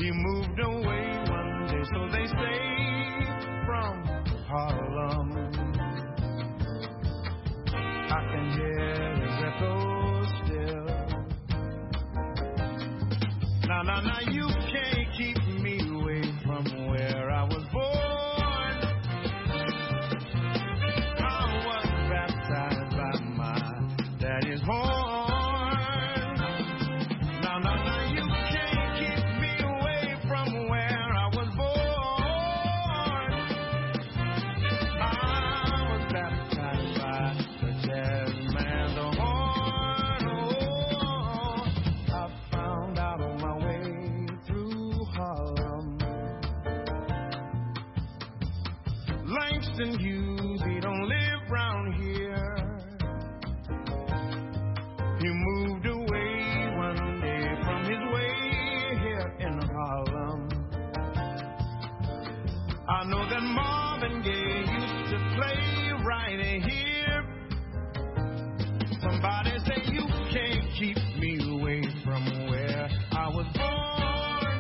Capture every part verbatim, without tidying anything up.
He moved away one day, so they say, from Harlem. I can hear his echo still. Now, now, now, you can't keep me away from where I was born. I was baptized by my daddy's horn. Now, now, now, you can't keep me away from where I was born. I was baptized by the jazz man, the horn. Oh, I found out on my way through Harlem. Langston Hughes, he don't live round here. He moved away one day from his way here in Harlem. I know that Marvin Gaye used to play right here. Somebody say you can't keep me away from where I was born.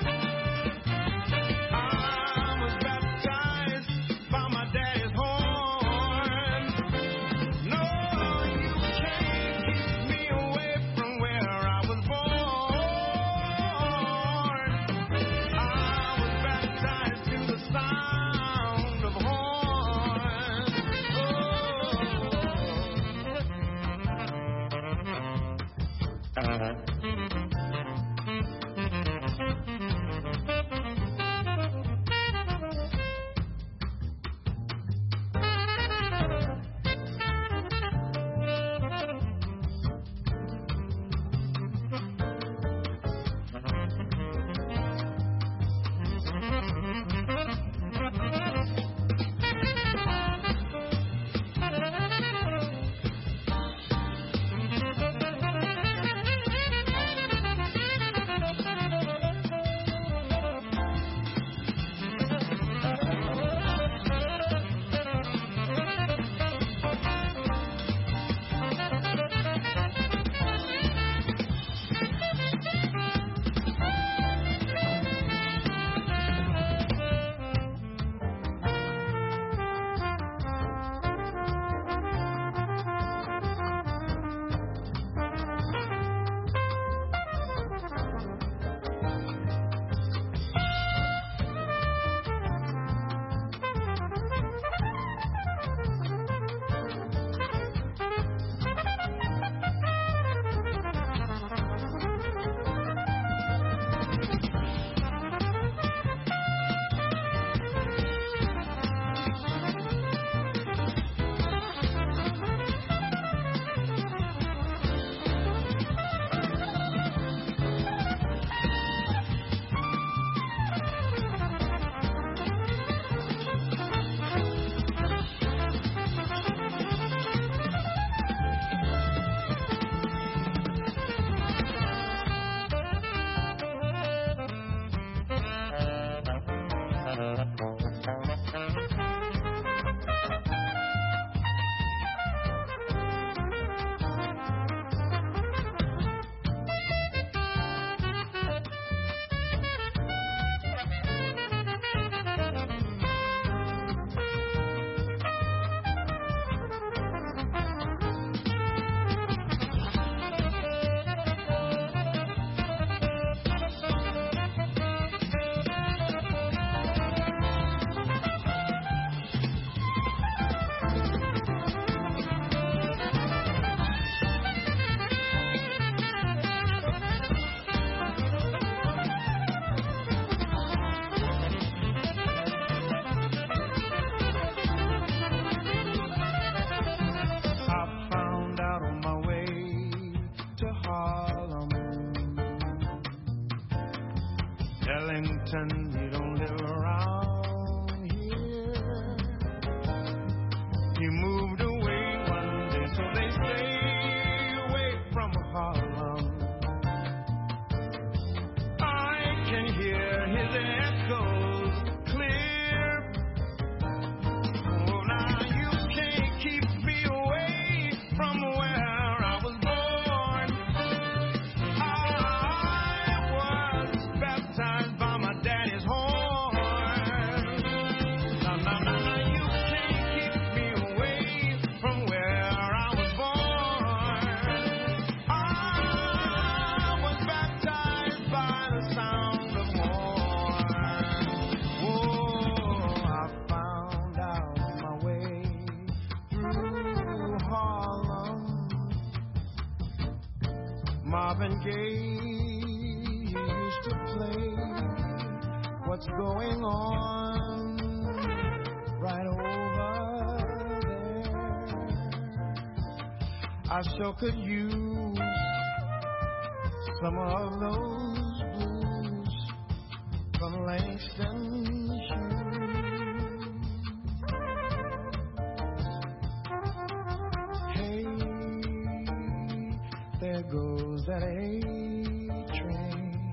I was baptized by my daddy's horn. No, you can't keep me away from where I was born. I was baptized to the sound of horns. Oh. Uh-huh. Ellington, he don't live around here. He moved away one day, so they stay away from Harlem. I can hear his echoes clear. Oh, now you can't keep me away from where I was born. I was baptized Marvin Gaye used to play. What's going on right over there? I sure could use some of those blues from Langston Hughes. Hey, there goes that A train.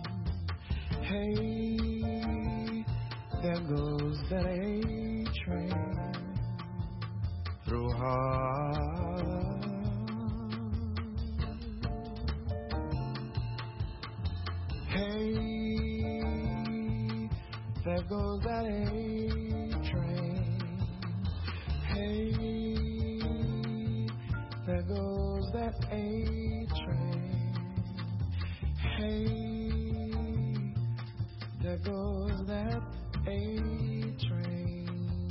Hey, there goes that A train through Harlem. Hey, there goes that A train. Hey, there goes that A train. Hey, there goes that A train.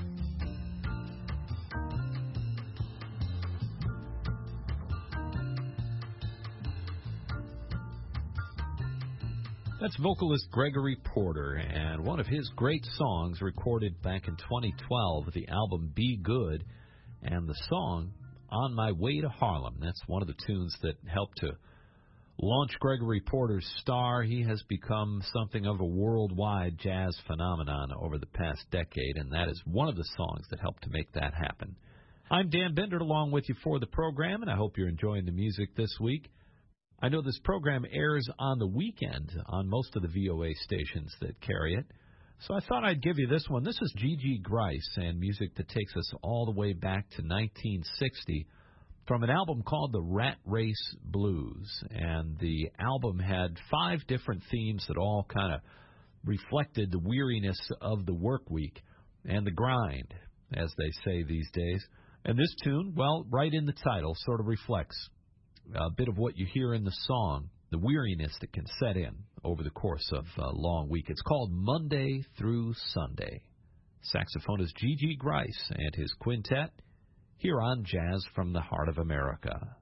That's vocalist Gregory Porter, and one of his great songs recorded back in twenty twelve, the album Be Good, and the song On My Way to Harlem. That's one of the tunes that helped to launch Gregory Porter's star. He has become something of a worldwide jazz phenomenon over the past decade, and that is one of the songs that helped to make that happen. I'm Dan Bender along with you for the program, and I hope you're enjoying the music this week. I know this program airs on the weekend on most of the V O A stations that carry it, so I thought I'd give you this one. This is Gigi Grice and music that takes us all the way back to nineteen sixty from an album called The Rat Race Blues. And the album had five different themes that all kind of reflected the weariness of the work week and the grind, as they say these days. And this tune, well, right in the title, sort of reflects a bit of what you hear in the song, the weariness that can set in over the course of a long week. It's called Monday Through Sunday. Saxophonist Gigi Grice and his quintet here on Jazz from the Heart of America.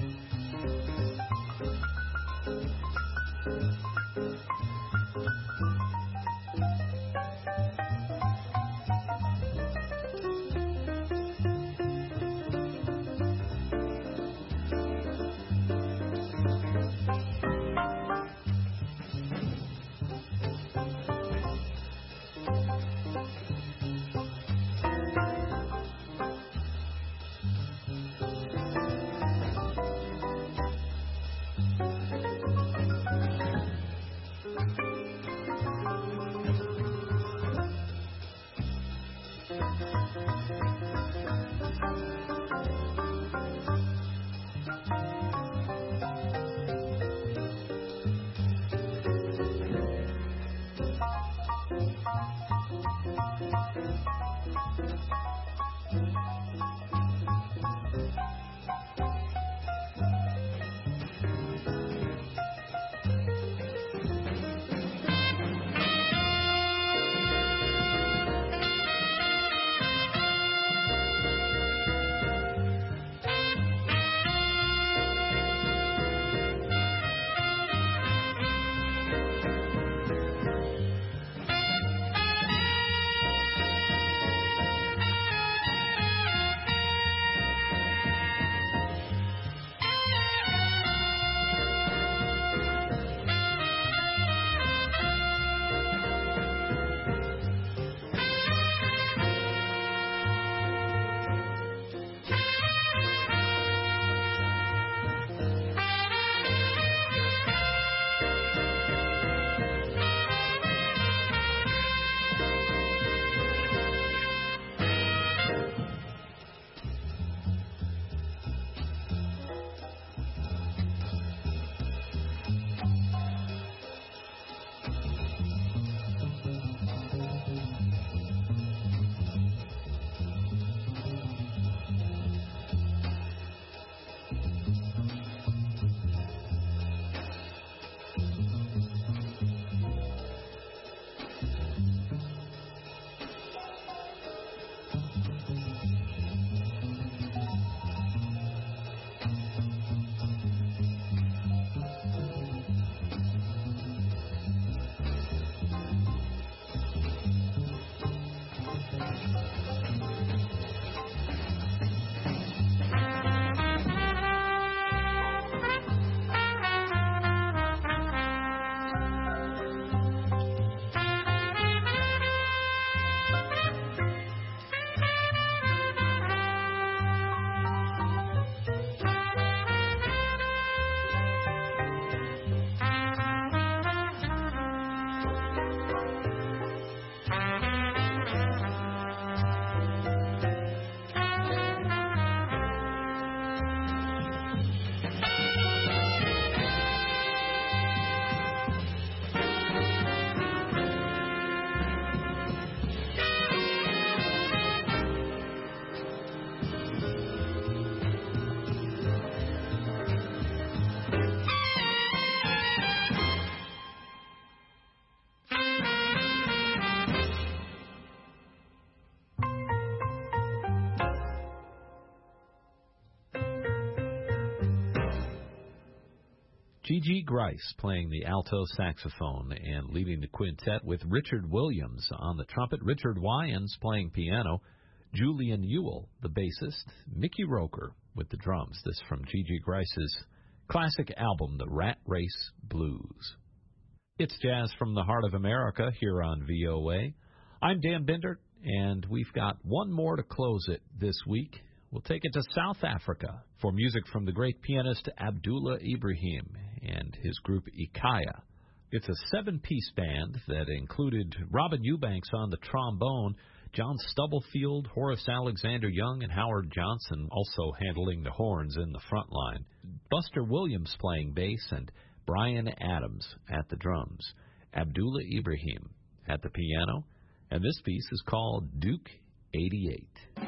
Gigi Grice playing the alto saxophone and leading the quintet with Richard Williams on the trumpet, Richard Wyans playing piano, Julian Ewell, the bassist, Mickey Roker with the drums. This from Gigi Grice's classic album, The Rat Race Blues. It's Jazz from the Heart of America here on V O A. I'm Dan Bindert, and we've got one more to close it this week. We'll take it to South Africa for music from the great pianist Abdullah Ibrahim and his group Ikaya. It's a seven-piece band that included Robin Eubanks on the trombone, John Stubblefield, Horace Alexander Young, and Howard Johnson also handling the horns in the front line. Buster Williams playing bass and Brian Adams at the drums. Abdullah Ibrahim at the piano, and this piece is called Duke eighty-eight.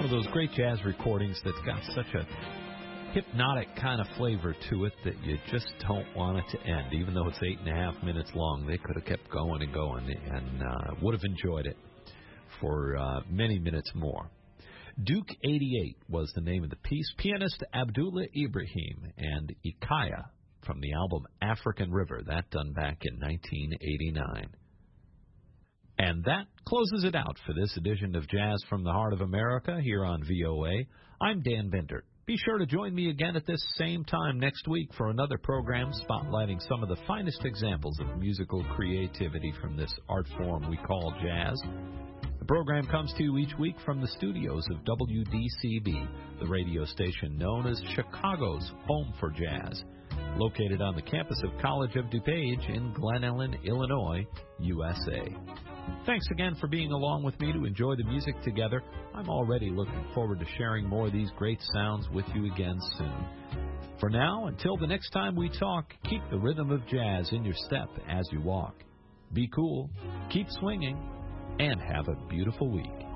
of those great jazz recordings that's got such a hypnotic kind of flavor to it that you just don't want it to end. Even though it's eight and a half minutes long, they could have kept going and going and uh, would have enjoyed it for uh, many minutes more. Duke eighty-eight was the name of the piece. Pianist Abdullah Ibrahim and Ikaya from the album African River, that done back in nineteen eighty-nine. And that closes it out for this edition of Jazz from the Heart of America here on V O A. I'm Dan Bender. Be sure to join me again at this same time next week for another program spotlighting some of the finest examples of musical creativity from this art form we call jazz. The program comes to you each week from the studios of W D C B, the radio station known as Chicago's home for jazz, located on the campus of College of DuPage in Glen Ellen, Illinois, U S A. Thanks again for being along with me to enjoy the music together. I'm already looking forward to sharing more of these great sounds with you again soon. For now, until the next time we talk, keep the rhythm of jazz in your step as you walk. Be cool, keep swinging, and have a beautiful week.